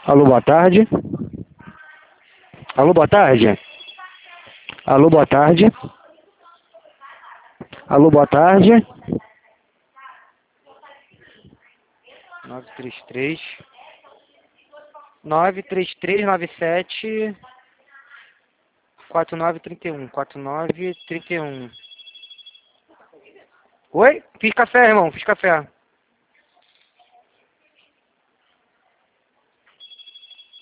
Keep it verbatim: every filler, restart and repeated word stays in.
Alô, boa tarde. Alô, boa tarde. Alô, boa tarde. Alô, boa tarde. nove três três nove três três nove sete quatro nove três um quatro nove três um. Oi? Fiz café, irmão. Fiz café.